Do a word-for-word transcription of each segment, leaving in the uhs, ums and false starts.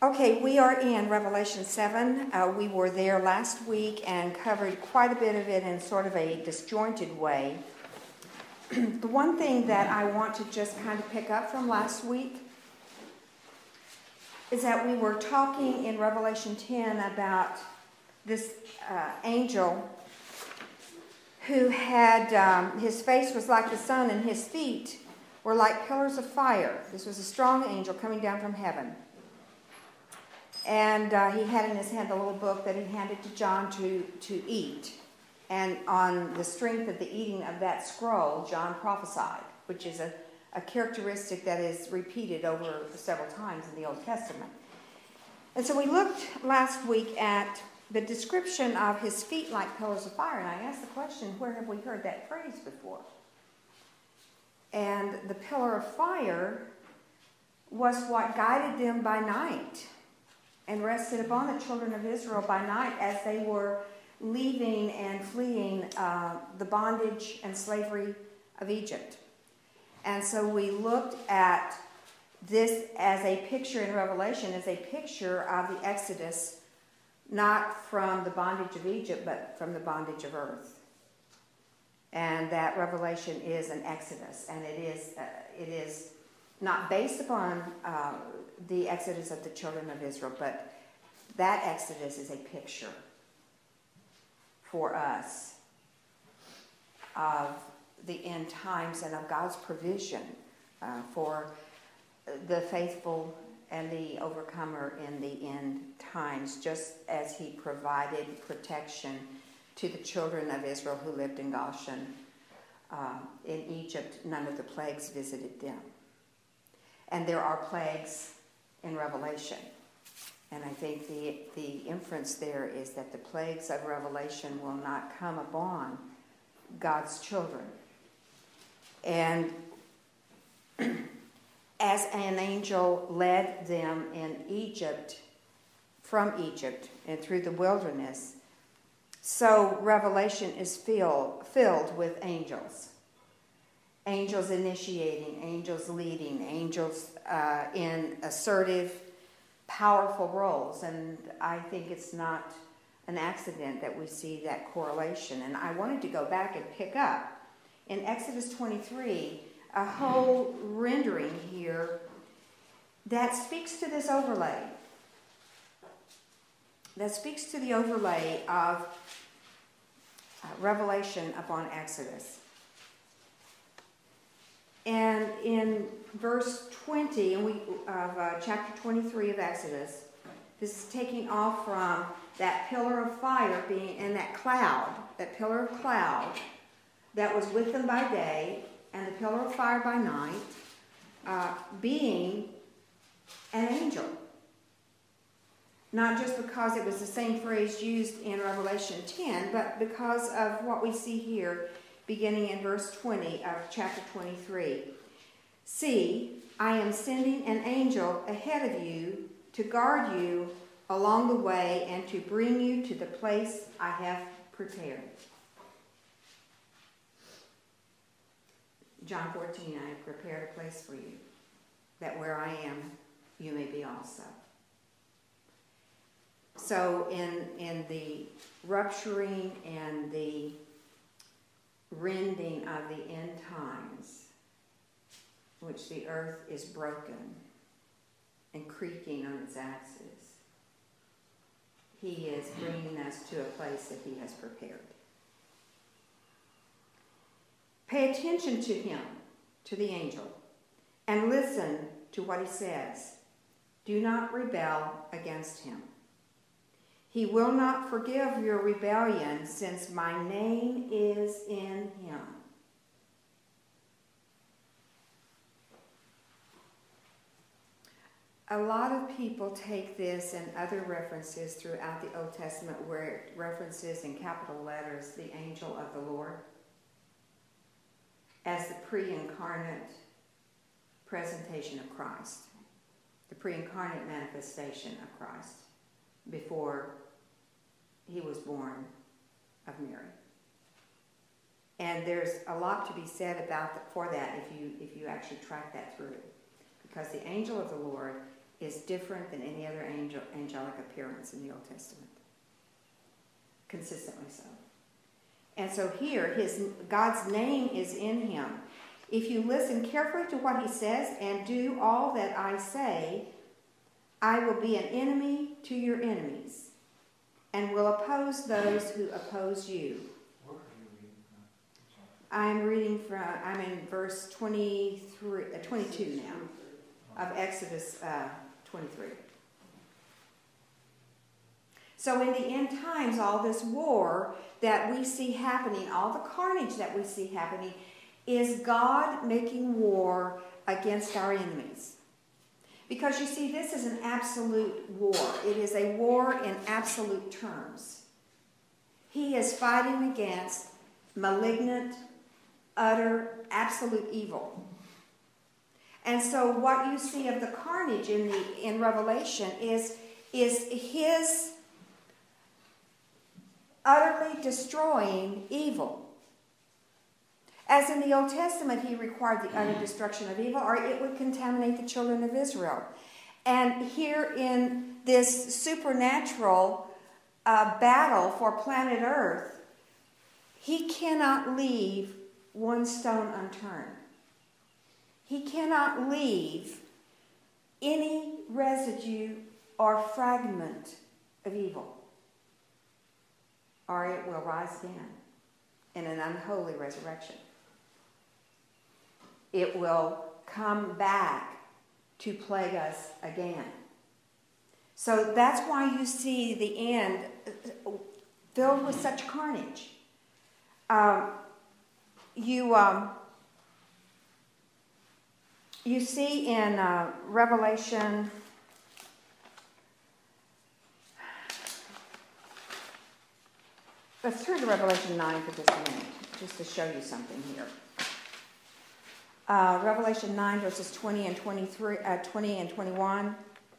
Okay, we are in Revelation seven. Uh, we were there last week and covered quite a bit of it in sort of a disjointed way. The one thing that I want to just kind of pick up from last week is that we were talking in Revelation ten about this uh, angel who had, um, his face was like the sun and his feet were like pillars of fire. This was a strong angel coming down from heaven. And uh, he had in his hand a little book that he handed to John to, to eat. And on the strength of the eating of that scroll, John prophesied, which is a, a characteristic that is repeated over several times in the Old Testament. And so we looked last week at the description of his feet like pillars of fire. And I asked the question, where have we heard that phrase before? And the pillar of fire was what guided them by night and rested upon the children of Israel by night as they were leaving and fleeing uh, the bondage and slavery of Egypt. And so we looked at this as a picture in Revelation, as a picture of the Exodus, not from the bondage of Egypt, but from the bondage of earth. And that Revelation is an Exodus, and it is uh, it is not based upon uh, the Exodus of the children of Israel, but that Exodus is a picture for us of the end times and of God's provision uh, for the faithful and the overcomer in the end times, just as he provided protection to the children of Israel who lived in Goshen. Uh, in Egypt, none of the plagues visited them. And there are plagues in Revelation. And I think the, the inference there is that the plagues of Revelation will not come upon God's children. And as an angel led them in Egypt, from Egypt and through the wilderness, so Revelation is filled, filled with angels. Angels initiating, angels leading, angels uh, in assertive, powerful roles. And I think it's not an accident that we see that correlation. And I wanted to go back and pick up in Exodus twenty-three a whole rendering here that speaks to this overlay. That speaks to the overlay of uh, Revelation upon Exodus. And in verse twenty and we, of uh, chapter twenty-three of Exodus, this is taking off from that pillar of fire being in that cloud, that pillar of cloud that was with them by day, and the pillar of fire by night, uh, being an angel. Not just because it was the same phrase used in Revelation ten, but because of what we see here beginning in verse twenty of chapter twenty-three. See, I am sending an angel ahead of you to guard you along the way and to bring you to the place I have prepared. John fourteen, I have prepared a place for you, that where I am, you may be also. So in, in the rupturing and the rending of the end times, in which the earth is broken and creaking on its axis, he is bringing us to a place that he has prepared. Pay attention to him, to the angel, and listen to what he says. Do not rebel against him. He will not forgive your rebellion, since my name is in him. A lot of people take this and other references throughout the Old Testament where it references in capital letters the angel of the Lord as the pre-incarnate presentation of Christ, the pre-incarnate manifestation of Christ before he was born of Mary. And there's a lot to be said about the, for that if you if you actually track that through, because the angel of the Lord is different than any other angel, angelic appearance in the Old Testament. Consistently so. And so here, his God's name is in him. If you listen carefully to what he says and do all that I say, I will be an enemy to your enemies and will oppose those who oppose you. What are you reading from? I'm reading from, I'm in verse twenty-three, uh, twenty-two now of Exodus uh, twenty-three. So in the end times, all this war that we see happening, all the carnage that we see happening, is God making war against our enemies. Because you see, this is an absolute war. It is a war in absolute terms. He is fighting against malignant, utter, absolute evil. And so what you see of the carnage in the in Revelation is, is his utterly destroying evil. As in the Old Testament, he required the utter destruction of evil, or it would contaminate the children of Israel. And here in this supernatural uh, battle for planet Earth, he cannot leave one stone unturned. He cannot leave any residue or fragment of evil, or it will rise again in an unholy resurrection. It will come back to plague us again. So that's why you see the end filled with such carnage. Um, you um, you see in uh, Revelation, let's turn to Revelation nine for just a minute, just to show you something here. Uh, Revelation nine, verses twenty and twenty-three, uh, twenty and twenty-one.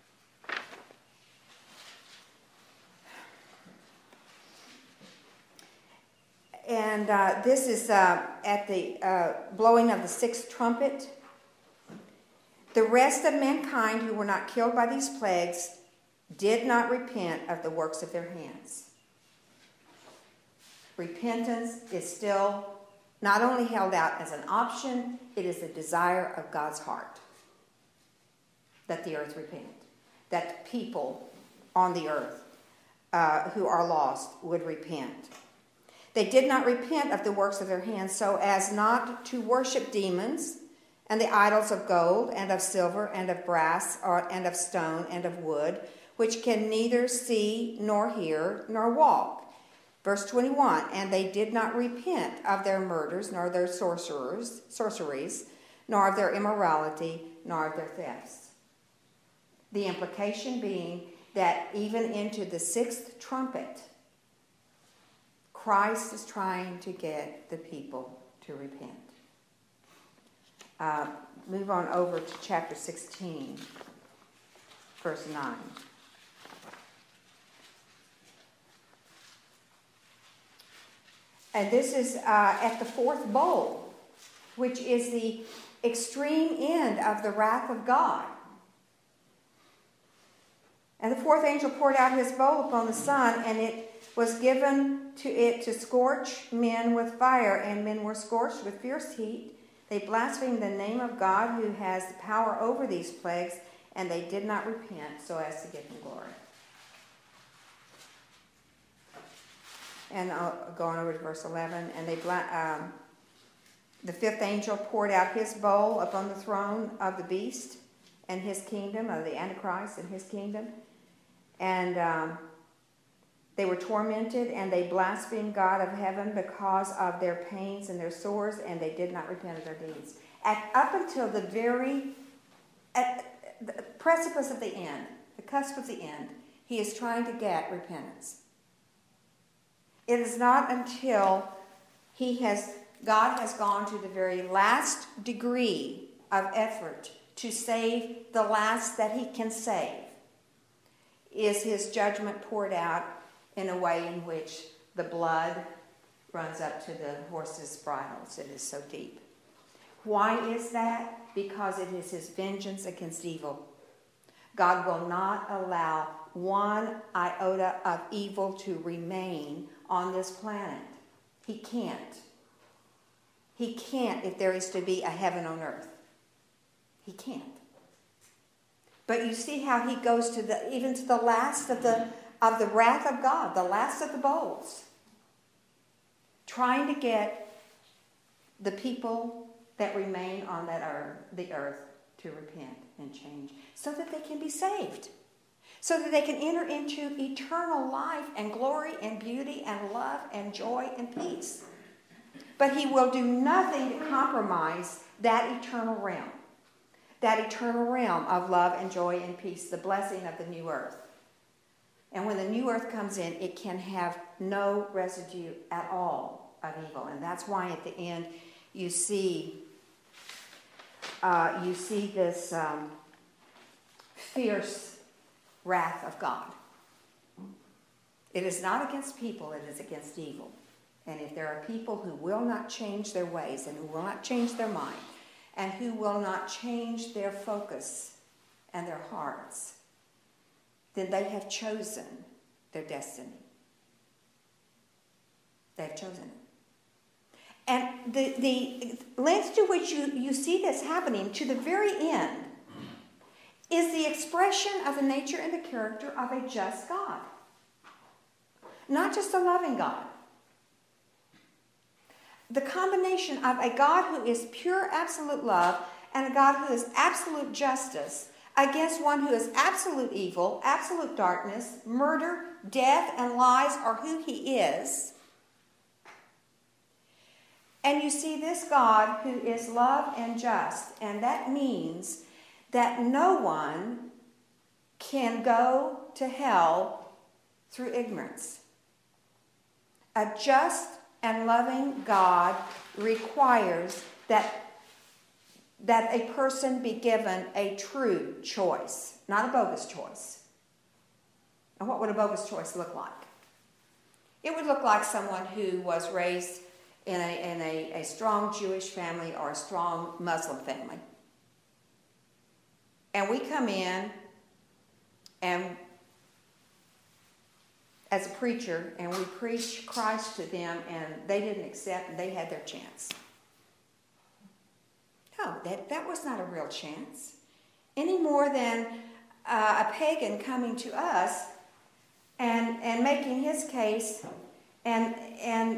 And uh, this is uh, at the uh, blowing of the sixth trumpet. The rest of mankind who were not killed by these plagues did not repent of the works of their hands. Repentance is still not only held out as an option, it is the desire of God's heart that the earth repent, that people on the earth uh, who are lost would repent. They did not repent of the works of their hands so as not to worship demons and the idols of gold and of silver and of brass or, and of stone and of wood, which can neither see nor hear nor walk. Verse twenty-one, and they did not repent of their murders, nor their sorcerers, sorceries, nor of their immorality, nor of their thefts. The implication being that even into the sixth trumpet, Christ is trying to get the people to repent. Uh, move on over to chapter sixteen, verse nine. And this is uh, at the fourth bowl, which is the extreme end of the wrath of God. And the fourth angel poured out his bowl upon the sun, and it was given to it to scorch men with fire, and men were scorched with fierce heat. They blasphemed the name of God who has the power over these plagues, and they did not repent so as to give him glory. And I'll go on over to verse eleven. And they, um, the fifth angel poured out his bowl upon the throne of the beast and his kingdom, of the Antichrist and his kingdom. And um, they were tormented, and they blasphemed God of heaven because of their pains and their sores, and they did not repent of their deeds. At, up until the very at the precipice of the end, the cusp of the end, he is trying to get repentance. It is not until he has, God has gone to the very last degree of effort to save the last that he can save, is his judgment poured out in a way in which the blood runs up to the horses' bridles. It is so deep. Why is that? Because it is his vengeance against evil. God will not allow one iota of evil to remain on this planet. He can't. He can't if there is to be a heaven on earth. He can't. But you see how he goes to the even to the last of the of the wrath of God, the last of the bowls, trying to get the people that remain on that earth, the earth to repent and change, so that they can be saved, so that they can enter into eternal life and glory and beauty and love and joy and peace. But he will do nothing to compromise that eternal realm, that eternal realm of love and joy and peace, the blessing of the new earth. And when the new earth comes in, it can have no residue at all of evil. And that's why at the end you see uh, you see this um, fierce wrath of God. It is not against people, it is against evil. And if there are people who will not change their ways and who will not change their mind and who will not change their focus and their hearts, then they have chosen their destiny. They have chosen it. And the, the length to which you, you see this happening to the very end is the expression of the nature and the character of a just God. Not just a loving God. The combination of a God who is pure absolute love and a God who is absolute justice against one who is absolute evil, absolute darkness, murder, death, and lies are who he is. And you see this God who is love and just, and that means that no one can go to hell through ignorance. A just and loving God requires that, that a person be given a true choice, not a bogus choice. And what would a bogus choice look like? It would look like someone who was raised in a, in a, a strong Jewish family or a strong Muslim family. And we come in and as a preacher, and we preach Christ to them, and they didn't accept, and they had their chance. No, that, that was not a real chance. Any more than uh, a pagan coming to us and and making his case and and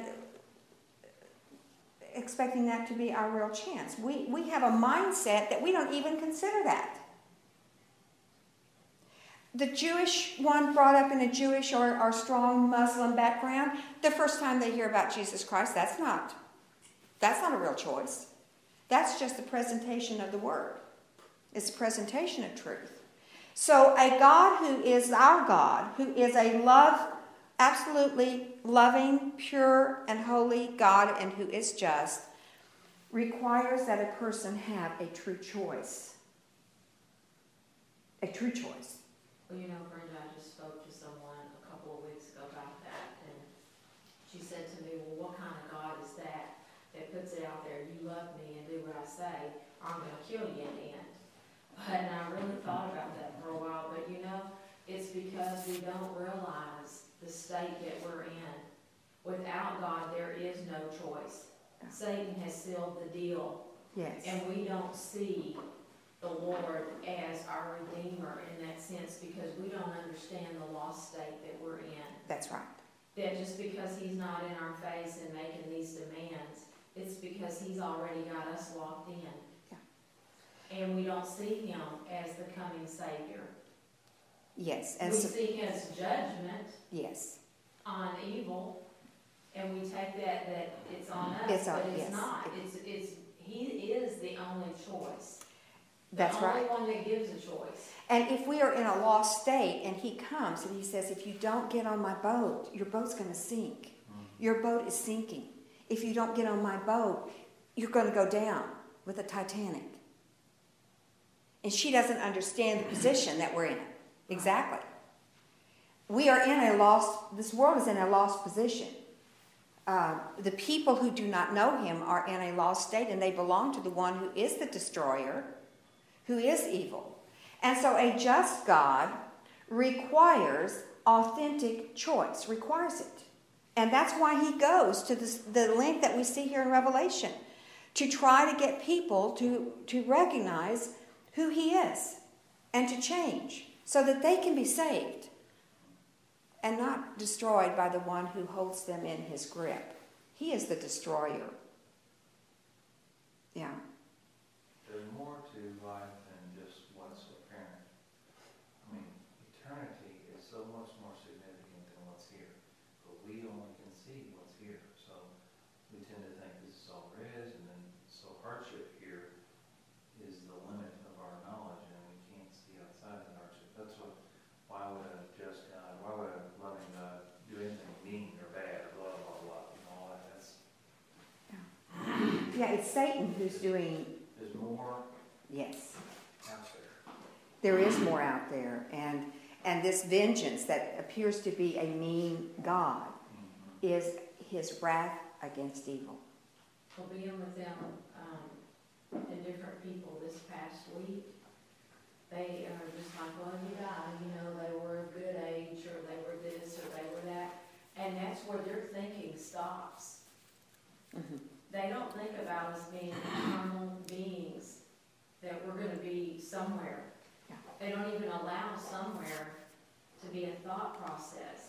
expecting that to be our real chance. We we have a mindset that we don't even consider that. The Jewish one brought up in a Jewish or, or strong Muslim background, the first time they hear about Jesus Christ, that's not, that's not a real choice. That's just the presentation of the word. It's a presentation of truth. So a God who is our God, who is a love, absolutely loving, pure, and holy God, and who is just, requires that a person have a true choice. A true choice. Well, you know, Brenda, I just spoke to someone a couple of weeks ago about that, and she said to me, well, what kind of God is that that puts it out there, you love me and do what I say, or I'm going to kill you in the end? But and I really thought about that for a while, but you know, it's because we don't realize the state that we're in. Without God, there is no choice. Satan has sealed the deal. Yes. And we don't see the Lord as our Redeemer in that sense because we don't understand the lost state that we're in. That's right. That just because he's not in our face and making these demands, it's because he's already got us locked in. Yeah. And we don't see him as the coming Savior. Yes. And we so, see his judgment yes. on evil, and we take that that it's on us, it's but on, it's yes. not. It's, it's, he is the only choice. That's the only right. one that gives a choice. And if we are in a lost state and he comes and he says, if you don't get on my boat, your boat's going to sink. Mm-hmm. Your boat is sinking. If you don't get on my boat, you're going to go down with the Titanic. And she doesn't understand the position that we're in. Exactly. We are in a lost, this world is in a lost position. Uh, the people who do not know him are in a lost state, and they belong to the one who is the destroyer, who is evil. And so a just God requires authentic choice, requires it. And that's why he goes to this, the length that we see here in Revelation, to try to get people to, to recognize who he is and to change so that they can be saved and not destroyed by the one who holds them in his grip. He is the destroyer. Yeah. There's more to life than just what's apparent. I mean, eternity is so much more significant than what's here. But we only can see what's here. So we tend to think this is all there is, and then so hardship here is the limit of our knowledge, and we can't see outside of the hardship. That's what, why would a just God, why would a loving God do anything mean or bad or blah, blah, blah, you know, all that. That's, Yeah, it's Satan who's doing, there's more yes. out there. There is more out there. And, and this vengeance that appears to be a mean God Mm-hmm. is his wrath against evil. Well, being with them, um, and different people this past week, they are just like, well, you die, you know, they were of good age, or they were this, or they were that. And that's where their thinking stops. Mm-hmm. They don't think about us being eternal beings, that we're going to be somewhere. Yeah. They don't even allow somewhere to be a thought process.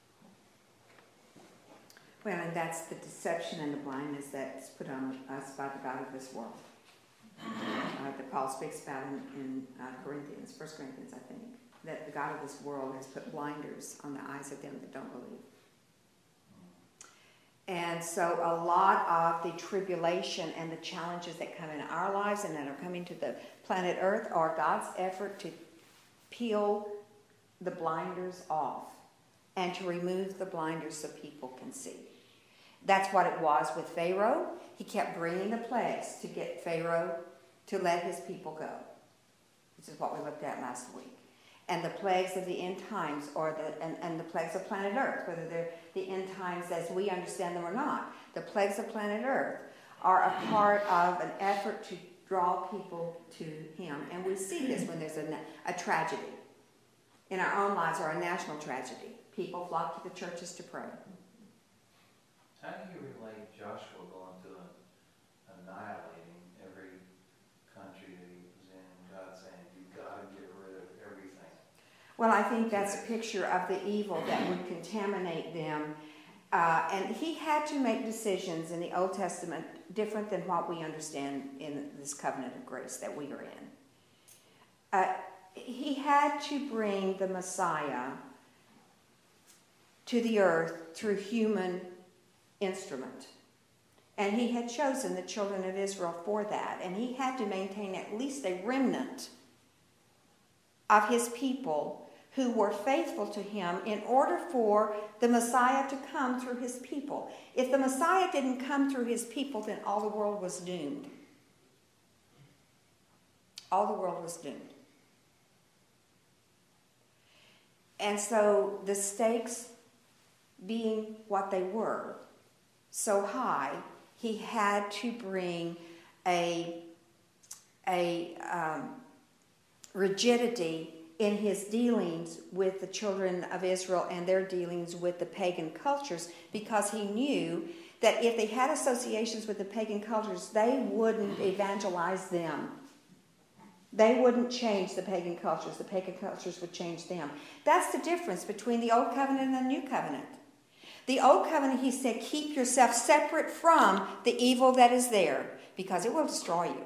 Well, and that's the deception and the blindness that's put on us by the God of this world. Uh, that Paul speaks about in, in uh, Corinthians, First Corinthians, I think, that the God of this world has put blinders on the eyes of them that don't believe. And so a lot of the tribulation and the challenges that come in our lives and that are coming to the planet Earth are God's effort to peel the blinders off and to remove the blinders so people can see. That's what it was with Pharaoh. He kept bringing the plagues to get Pharaoh to let his people go. This is what we looked at last week. And the plagues of the end times, or the and, and the plagues of planet Earth, whether they're the end times as we understand them or not, the plagues of planet Earth are a part of an effort to draw people to him. And we see this when there's a, a tragedy in our own lives, or a national tragedy. People flock to the churches to pray. How do you relate Joshua going to an, annihilating every country that he was in, God saying, you've got to get rid of everything? Well, I think that's a picture of the evil that would contaminate them. Uh, and he had to make decisions in the Old Testament different than what we understand in this covenant of grace that we are in. Uh, he had to bring the Messiah to the earth through human instrument. And he had chosen the children of Israel for that. And he had to maintain at least a remnant of his people who were faithful to him in order for the Messiah to come through his people. If the Messiah didn't come through his people, then all the world was doomed. All the world was doomed. And so the stakes being what they were, so high, he had to bring a, a um, rigidity in his dealings with the children of Israel and their dealings with the pagan cultures, because he knew that if they had associations with the pagan cultures, they wouldn't evangelize them. They wouldn't change the pagan cultures. The pagan cultures would change them. That's the difference between the Old Covenant and the New Covenant. The Old Covenant, he said, keep yourself separate from the evil that is there, because it will destroy you.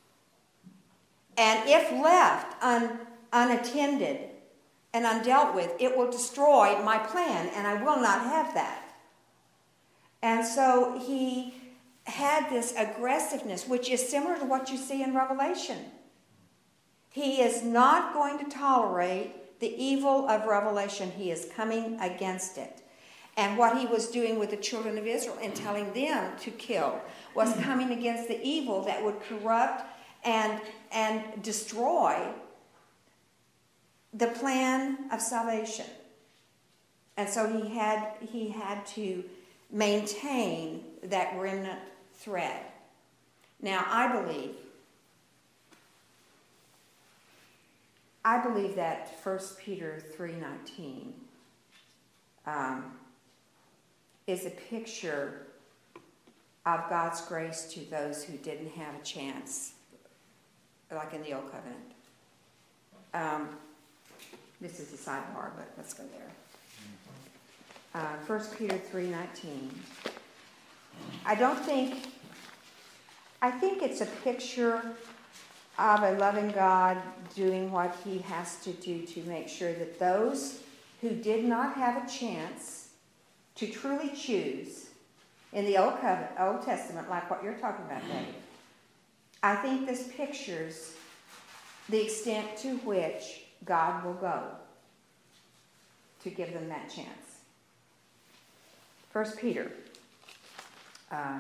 And if left un, unattended and undealt with, it will destroy my plan, and I will not have that. And so he had this aggressiveness, which is similar to what you see in Revelation. He is not going to tolerate the evil of Revelation. He is coming against it. And what he was doing with the children of Israel and telling them to kill was coming against the evil that would corrupt and, and destroy the plan of salvation. And so he had, he had to maintain that remnant thread. Now, I believe I believe that First Peter three nineteen um, is a picture of God's grace to those who didn't have a chance, like in the Old Covenant. Um, this is a sidebar, but let's go there. Uh, First Peter three nineteen. I don't think, I think it's a picture of a loving God doing what he has to do to make sure that those who did not have a chance to truly choose in the Old Covenant, Old Testament, like what you're talking about, Dave, I think this pictures the extent to which God will go to give them that chance. First Peter. Uh,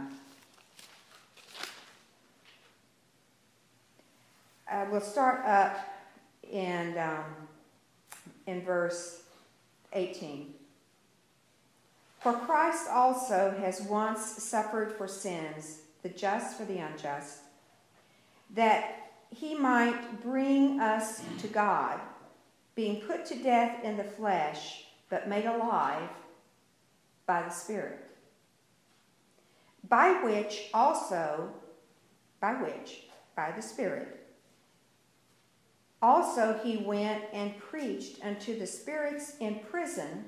uh, we'll start up in, um, in verse eighteen. For Christ also has once suffered for sins, the just for the unjust, that he might bring us to God, being put to death in the flesh, but made alive by the Spirit. By which also, by which, by the Spirit, also he went and preached unto the spirits in prison,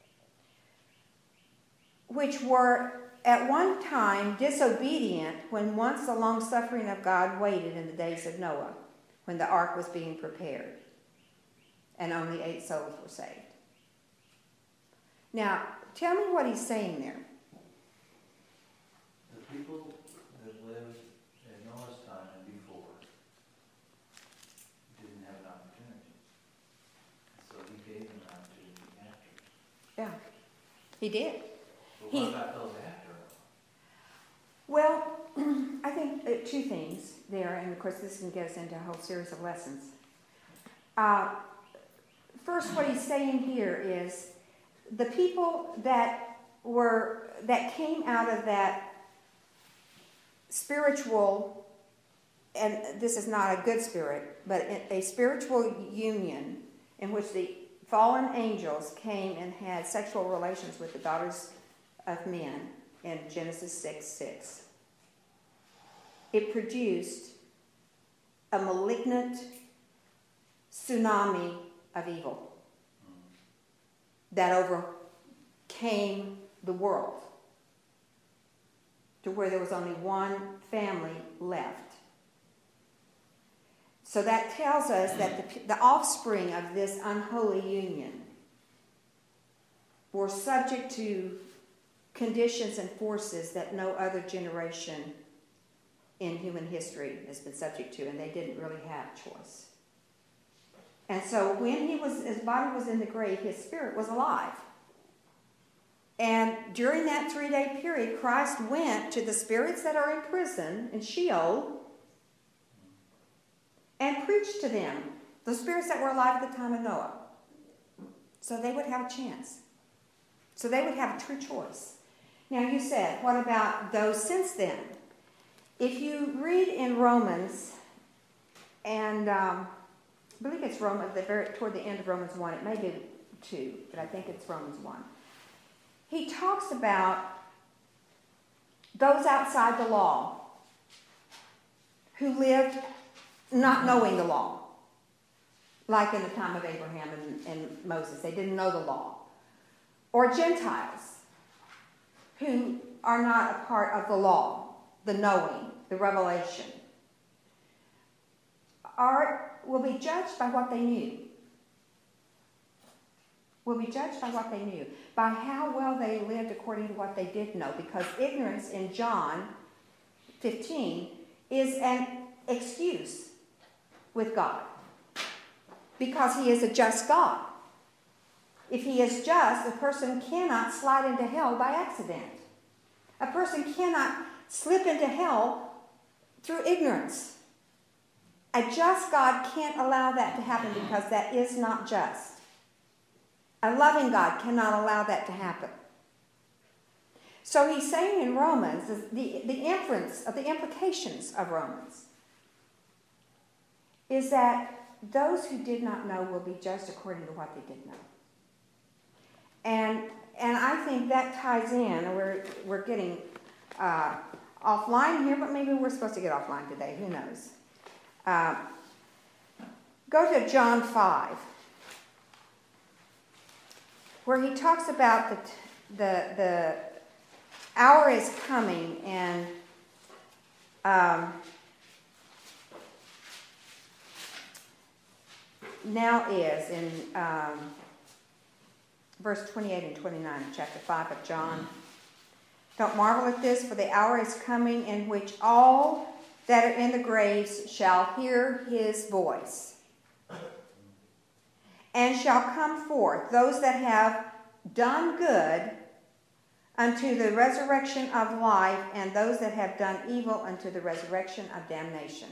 which were at one time disobedient, when once the long suffering of God waited in the days of Noah, when the ark was being prepared, and only eight souls were saved. Now, tell me what he's saying there. The people that lived in Noah's time and before didn't have an opportunity. So he gave them an opportunity after. Yeah, he did. But He- what about those after? Well, I think uh, two things there, and of course this can get us into a whole series of lessons. Uh, first, what he's saying here is the people that were that came out of that spiritual, and this is not a good spirit, but a spiritual union in which the fallen angels came and had sexual relations with the daughters of men in Genesis six six. It produced a malignant tsunami of evil that overcame the world to where there was only one family left. So that tells us that the, the offspring of this unholy union were subject to conditions and forces that no other generation in human history has been subject to, and they didn't really have choice. And so when he was, his body was in the grave, his spirit was alive. And during that three-day period, Christ went to the spirits that are in prison, in Sheol, and preached to them, the spirits that were alive at the time of Noah. So they would have a chance. So they would have a true choice. Now you said, what about those since then? If you read in Romans, and um, I believe it's Romans, the very, toward the end of Romans one, it may be two, but I think it's Romans one. He talks about those outside the law who lived not knowing the law, like in the time of Abraham and, and Moses. They didn't know the law. Or Gentiles who are not a part of the law, the knowing, the revelation, are, will be judged by what they knew. Will be judged by what they knew, by how well they lived according to what they did know, because ignorance in John fifteen is an excuse with God, because he is a just God. If he is just, a person cannot slide into hell by accident. A person cannot slip into hell through ignorance. A just God can't allow that to happen, because that is not just. A loving God cannot allow that to happen. So he's saying in Romans, the, the inference of the implications of Romans is that those who did not know will be judged according to what they did know. And and I think that ties in. We're we're getting uh, offline here, but maybe we're supposed to get offline today. Who knows? Uh, go to John five, where he talks about the the the hour is coming, and um, now is in um, verse twenty-eight and twenty-nine of chapter five of John. Don't marvel at this, for the hour is coming in which all that are in the graves shall hear his voice, and shall come forth, those that have done good unto the resurrection of life, and those that have done evil unto the resurrection of damnation.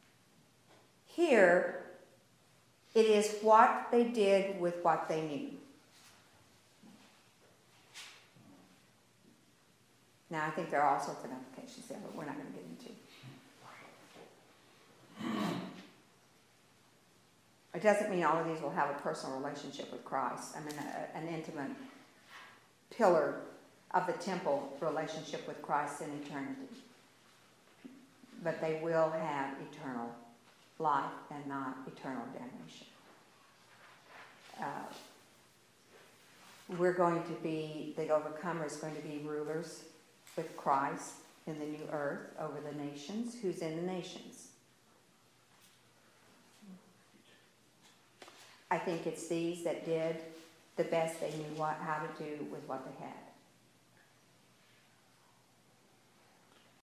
Here, it is what they did with what they knew. Now, I think there are all sorts of applications there, but we're not going to get into. It doesn't mean all of these will have a personal relationship with Christ. I mean, a, an intimate pillar of the temple relationship with Christ in eternity. But they will have eternal life and not eternal damnation. Uh, we're going to be, the overcomer is going to be rulers with Christ in the new earth over the nations. Who's in the nations? I think it's these that did the best they knew what, how to do with what they had.